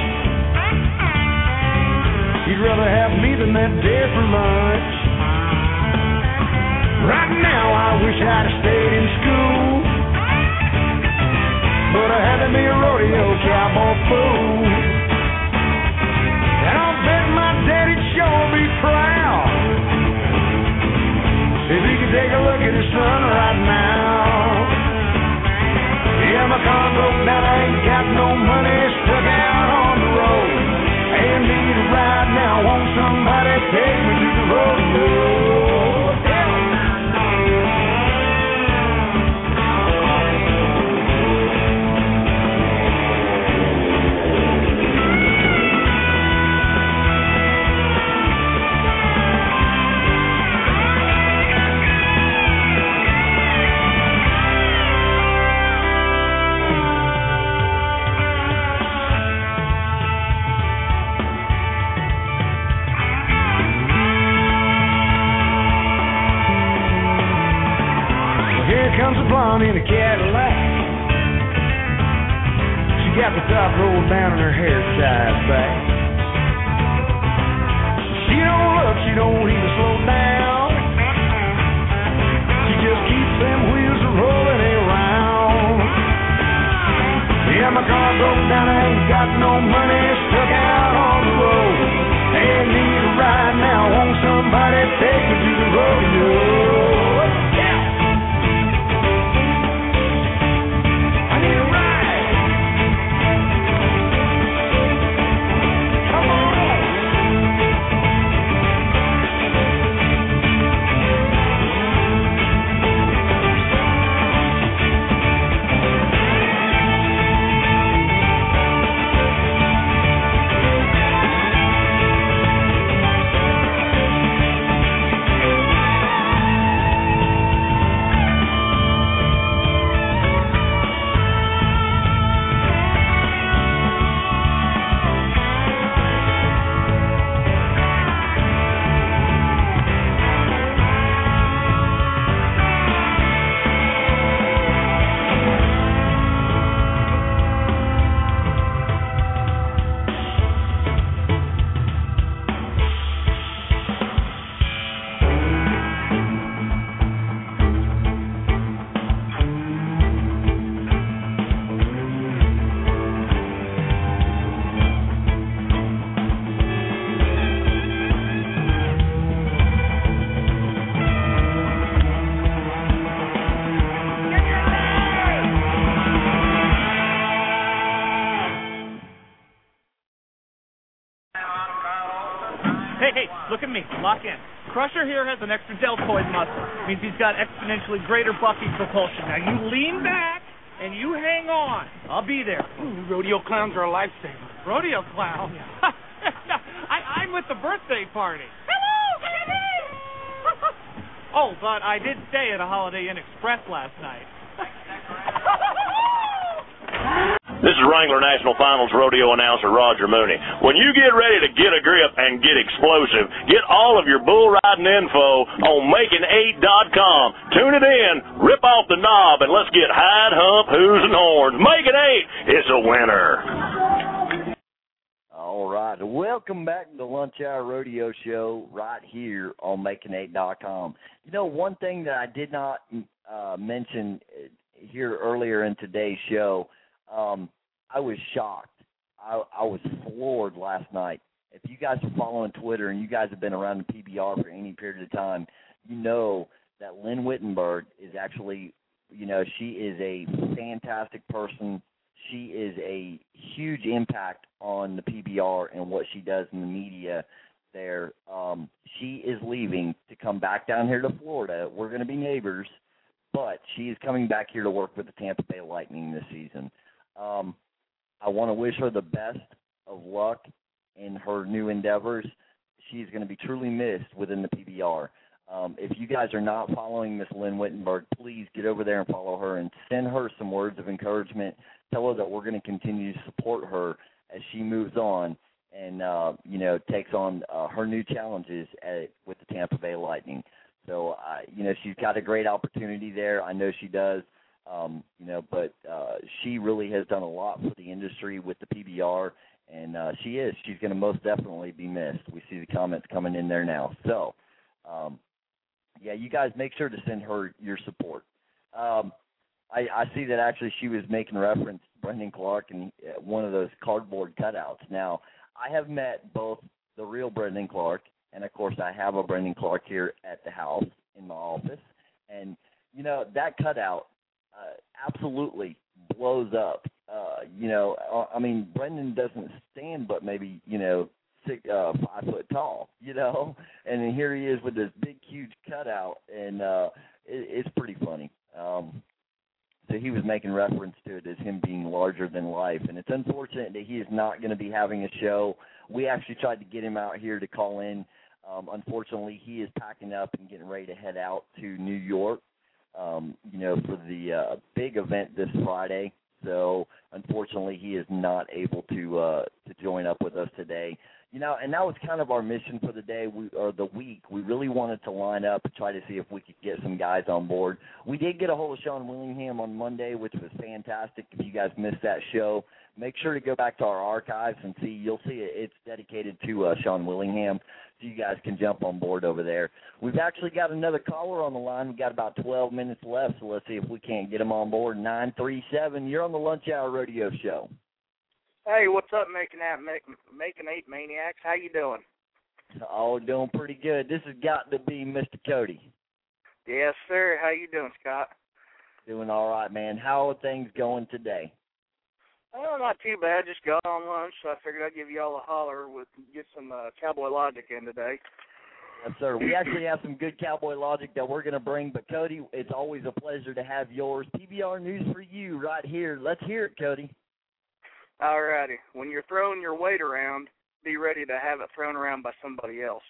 he'd rather have me than that deer for lunch. Right now I wish I'd have stayed in school, but I had to be a rodeo cowboy fool. And I'll bet my daddy'd sure be proud if he could take a look at his son right now. Yeah, my car broke down, I ain't got no money, stuck out on the road. Hey, I need a ride now, won't somebody take me to the rodeo? Comes a blonde in a Cadillac. She got the top rolled down and her hair tied back. She don't look, she don't even slow down. She just keeps them wheels rolling around. Yeah, my car broke down, I ain't got no money, stuck out on the road. Hey, I need a ride now, won't somebody take me to the rodeo? Crusher here has an extra deltoid muscle. It means he's got exponentially greater bucking propulsion. Now you lean back and you hang on. I'll be there. Ooh, rodeo clowns are a lifesaver. Rodeo clown? I'm with the birthday party. Hello, Oh, but I did stay at a Holiday Inn Express last night. This is Wrangler National Finals rodeo announcer Roger Mooney. When you get ready to get a grip and get explosive, get all of your bull riding info on Making8.com. Tune it in, rip off the knob, and let's get hide, hump, hooves, and horns. Making 8, it's a winner. All right. Welcome back to the Lunch Hour Rodeo Show right here on Making8.com. You know, one thing that I did not mention here earlier in today's show, I was shocked. I was floored last night. If you guys are following Twitter and you guys have been around the PBR for any period of time, you know that Lynn Wittenberg is actually, you know, she is a fantastic person. She is a huge impact on the PBR and what she does in the media there. She is leaving to come back down here to Florida. We're going to be neighbors, but she is coming back here to work with the Tampa Bay Lightning this season. I want to wish her the best of luck in her new endeavors. She's going to be truly missed within the PBR. If you guys are not following Miss Lynn Wittenberg, please get over there and follow her and send her some words of encouragement. Tell her that we're going to continue to support her as she moves on and, you know, takes on her new challenges with the Tampa Bay Lightning. So, you know, she's got a great opportunity there. I know she does. You know, but she really has done a lot for the industry with the PBR, and she's going to most definitely be missed. We see the comments coming in there now. So, yeah, you guys make sure to send her your support. I see that actually she was making reference to Brendan Clark and one of those cardboard cutouts. Now, I have met both the real Brendan Clark, and, of course, I have a Brendan Clark here at the house in my office. And, you know, that cutout absolutely blows up. You know, I mean, Brendan doesn't stand but maybe, you know, 5 foot tall, you know, and then here he is with this big, huge cutout, and it's pretty funny. So he was making reference to it as him being larger than life, and it's unfortunate that he is not going to be having a show. We actually tried to get him out here to call in. Unfortunately, he is packing up and getting ready to head out to New York, you know, for the big event this Friday. So, unfortunately, he is not able to join up with us today. You know, and that was kind of our mission for the day or the week. We really wanted to line up and try to see if we could get some guys on board. We did get a hold of Sean Willingham on Monday, which was fantastic. If you guys missed that show, make sure to go back to our archives and see. You'll see it's dedicated to Sean Willingham, so you guys can jump on board over there. We've actually got another caller on the line. We've got about 12 minutes left, so let's see if we can't get him on board. 937, you're on the Lunch Hour Radio Show. Hey, what's up, Making 8 Maniacs? How you doing? Oh, doing pretty good. This has got to be Mr. Cody. Yes, sir. How you doing, Scott? Doing all right, man. How are things going today? Oh, not too bad. Just got on lunch, so I figured I'd give you all a holler get some Cowboy Logic in today. Yes, sir. We actually have some good Cowboy Logic that we're going to bring, but, Cody, it's always a pleasure to have yours. PBR News for you right here. Let's hear it, Cody. All righty. When you're throwing your weight around, be ready to have it thrown around by somebody else.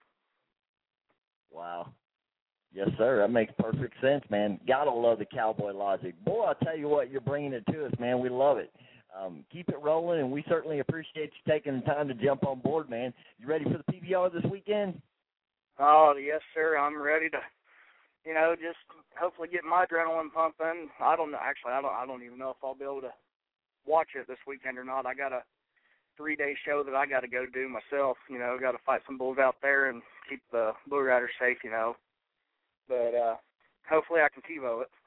Wow. Yes, sir. That makes perfect sense, man. Gotta love the Cowboy Logic. Boy, I'll tell you what, you're bringing it to us, man. We love it. Keep it rolling, and we certainly appreciate you taking the time to jump on board, man. You ready for the PBR this weekend? Oh, yes, sir. I'm ready to, you know, just hopefully get my adrenaline pumping. I don't know. Actually, I don't even know if I'll be able to watch it this weekend or not. I got a 3-day show that I got to go do myself. You know, got to fight some bulls out there and keep the bull riders safe, you know. But hopefully I can TiVo it.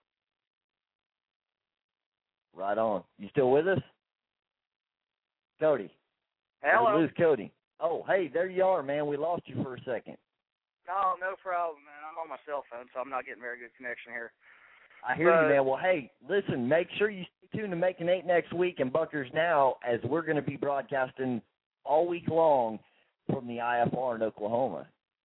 Right on. You still with us? Cody. Hello. Did we lose Cody? Oh, hey, there you are, man. We lost you for a second. No, no problem, man. I'm on my cell phone, so I'm not getting very good connection here. I hear you, man. Well, hey, listen, make sure you stay tuned to Making 8 next week and Bunkers Now, as we're going to be broadcasting all week long from the IFR in Oklahoma.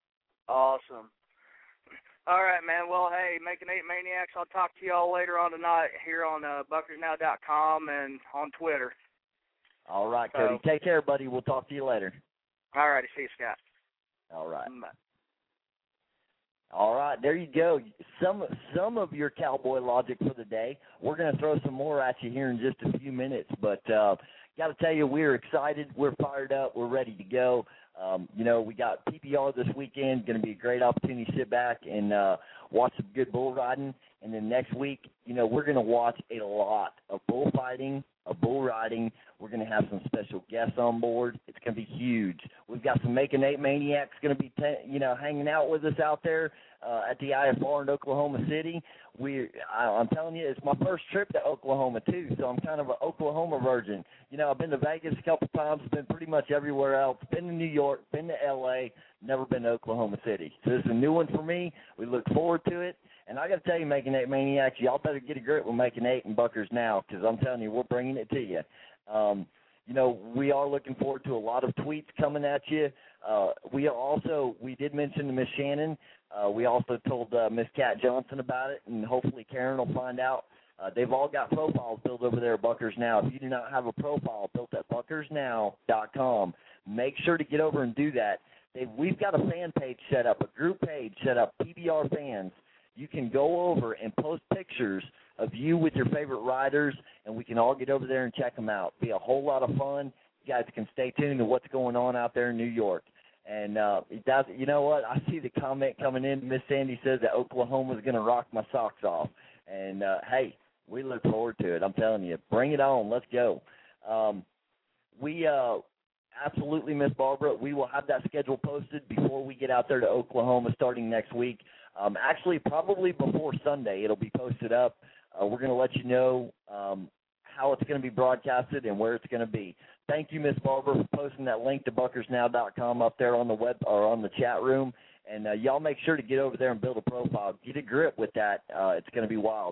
Awesome. All right, man. Well, hey, Making 8 Maniacs, I'll talk to y'all later on tonight here on BuckersNow.com and on Twitter. All right, Cody. Take care, buddy. We'll talk to you later. All righty. See you, Scott. All right. Bye. All right, there you go. Some of your cowboy logic for the day. We're going to throw some more at you here in just a few minutes, but got to tell you, we're excited. We're fired up. We're ready to go. We got PBR this weekend. Going to be a great opportunity to sit back and watch some good bull riding. And then next week, we're going to watch a lot of bullfighting, of bull riding. We're going to have some special guests on board. It's going to be huge. We've got some Making 8 Maniacs going to be, hanging out with us out there at the IFR in Oklahoma City. I'm telling you, it's my first trip to Oklahoma, too, so I'm kind of an Oklahoma virgin. I've been to Vegas a couple times, been pretty much everywhere else, been to New York, been to L.A., never been to Oklahoma City. So this is a new one for me. We look forward to it. And I got to tell you, Making 8 Maniacs, y'all better get a grip with Making 8 and Buckers Now, because I'm telling you, we're bringing it to you. We are looking forward to a lot of tweets coming at you. We did mention to Miss Shannon. We also told Miss Kat Johnson about it, and hopefully Karen will find out. They've all got profiles built over there at Buckers Now. If you do not have a profile built at BuckersNow.com, make sure to get over and do that. We've got a fan page set up, a group page set up, PBR fans. You can go over and post pictures of you with your favorite riders, and we can all get over there and check them out. Be a whole lot of fun. You guys can stay tuned to what's going on out there in New York. And you know what? I see the comment coming in. Miss Sandy says that Oklahoma's going to rock my socks off. And, hey, we look forward to it. I'm telling you, bring it on. Let's go. Absolutely, Miss Barbara, we will have that schedule posted before we get out there to Oklahoma starting next week. Actually, probably before Sunday, it'll be posted up. We're going to let you know how it's going to be broadcasted and where it's going to be. Thank you, Miss Barbara, for posting that link to BuckersNow.com up there on the web or on the chat room. And y'all make sure to get over there and build a profile. Get a grip with that. It's going to be wild.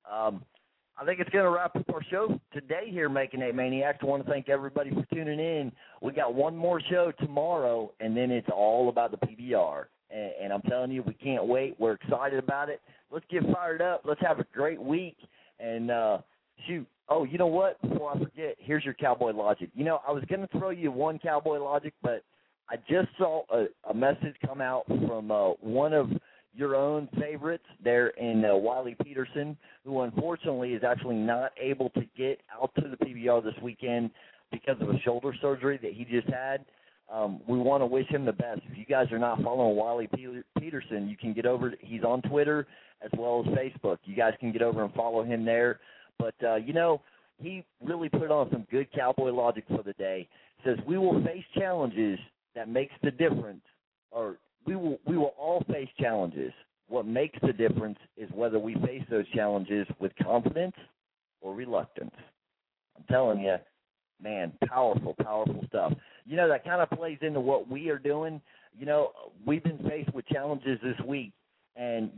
I think it's going to wrap up our show today here, Making 8 Maniacs. I want to thank everybody for tuning in. We got one more show tomorrow, and then it's all about the PBR. And I'm telling you, we can't wait. We're excited about it. Let's get fired up. Let's have a great week. And, shoot. Oh, you know what? Before I forget, here's your cowboy logic. I was going to throw you one cowboy logic, but I just saw a message come out from one of your own favorites there in Wiley Peterson, who unfortunately is actually not able to get out to the PBR this weekend because of a shoulder surgery that he just had. We want to wish him the best. If you guys are not following Wiley Peterson, you can get over. He's on Twitter as well as Facebook. You guys can get over and follow him there. But, he really put on some good cowboy logic for the day. Says, we will face challenges that makes the difference, or we will all face challenges. What makes the difference is whether we face those challenges with confidence or reluctance. I'm telling you, man, powerful, powerful stuff. That kind of plays into what we are doing. We've been faced with challenges this week, and,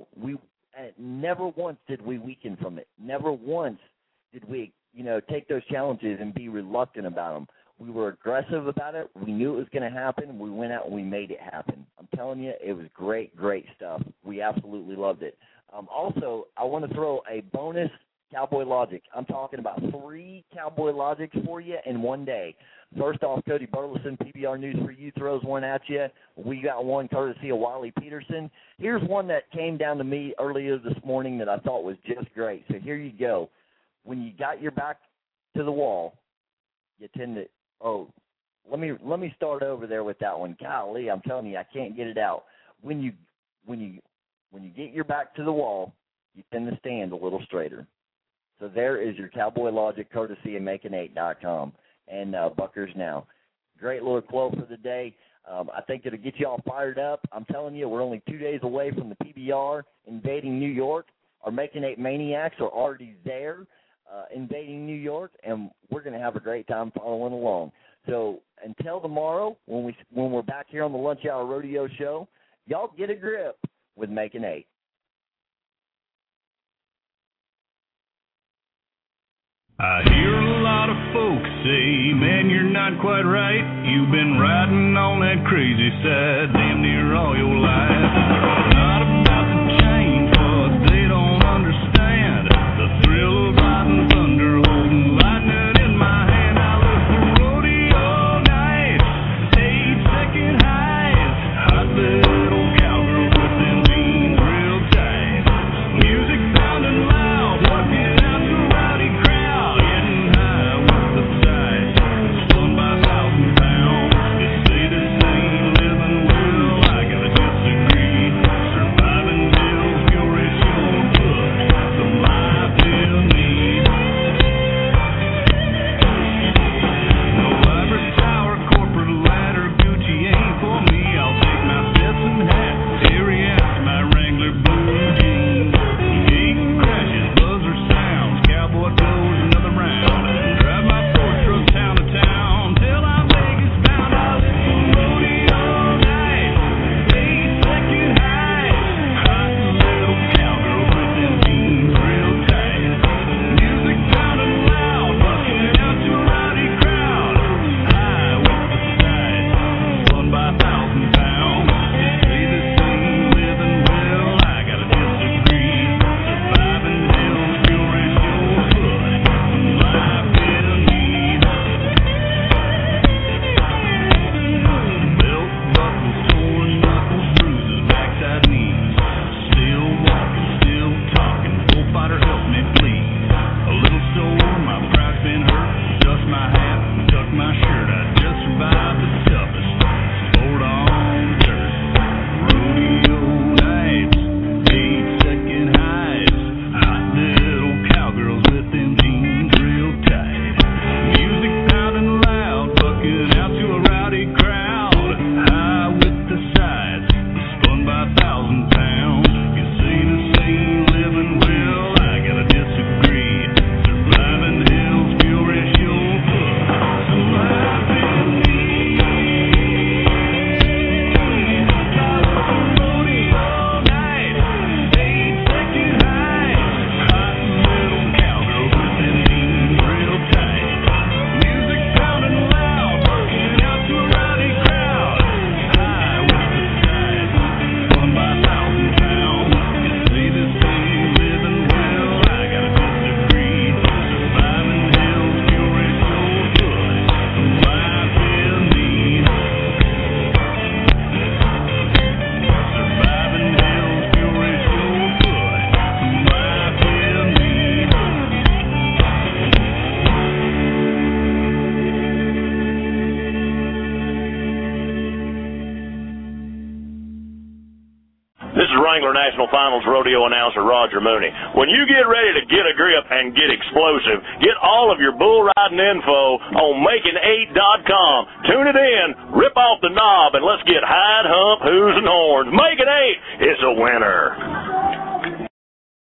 never once did we weaken from it. Never once did we, take those challenges and be reluctant about them. We were aggressive about it. We knew it was going to happen. We went out and we made it happen. I'm telling you, it was great, great stuff. We absolutely loved it. Also, I want to throw a bonus cowboy logic. I'm talking about 3 cowboy logics for you in one day. First off, Cody Burleson, PBR News for You, throws one at you. We got one courtesy of Wiley Peterson. Here's one that came down to me earlier this morning that I thought was just great. So here you go. When you got your back to the wall, you tend to let me start over there with that one. Golly, I'm telling you, I can't get it out. When you get your back to the wall, you tend to stand a little straighter. So there is your cowboy logic, courtesy of Making8.com and Buckers Now. Great little quote for the day. I think it'll get you all fired up. I'm telling you, we're only 2 days away from the PBR invading New York. Our Making 8 Maniacs are already there. Invading New York, and we're going to have a great time following along. So until tomorrow, when we're back here on the Lunch Hour Rodeo Show, y'all get a grip with Making 8. I hear a lot of folks say, man, you're not quite right. You've been riding on that crazy side damn near all your life. Not about to change what they don't understand. The thrill of riding thunder, holding lightning in my hand. I look for rodeo nights, 8-second highs, hot little cowgirl with them jeans real tight. Music sounding loud, walking out to a rowdy crowd, getting high with the sides, spun by 1,000 pounds. You say this ain't living well, I gotta disagree. Surviving hills, pure as your foot, the life you need. No ivory tower, corporate ladder, Gucci ain't for me. I'll take my Stetson hat, Ariat, my Wrangler blue jeans. Gate crashes, buzzer sounds, cowboy goes another round. Drive my Ford truck town to town till I'm Vegas bound. I'll live for rodeo nights, 8-second highs, hot little cowgirl with them jeans real tight. Music sounding loud, busting out to a rowdy crowd, high with the sides, spun by 1,000 pounds. You say this ain't living well, I gotta disagree. Surviving hills, pure as your foot, life in need. Belt buckles, torn knuckles, bruises, backside knees. Still walking, still talking, bullfighter help me please. A little sore, my pride's been hurt. Dust my hat, tuck my shirt. I just survived the toughest sport on dirt. Rodeo nights, 8-second highs, hot little cowgirls with them jeans real tight. Music pounding loud, bucking out to a rowdy crowd, high with the sides, spun by 1,000 pounds. You say this ain't living well, I gotta disagree. Surviving hills, pure as your foot, the life in me. Rodeo night, 8-second highs, hot little cowgirl with them jeans real tight. Music sounding loud, working out to a rowdy crowd, high with the sides, spun by 1,000 pounds. You say this ain't living well, I gotta disagree. Surviving hills, pure as your foot, the life in need. Surviving hills, pure as your foot, the life in need. This is Wrangler National Finals rodeo announcer Roger Mooney. When you get ready to get a grip and get explosive, get all of your bull riding info on Making8.com. Tune it in, rip off the knob, and let's get hide, hump, whoos, and horns. Making 8, it's a winner.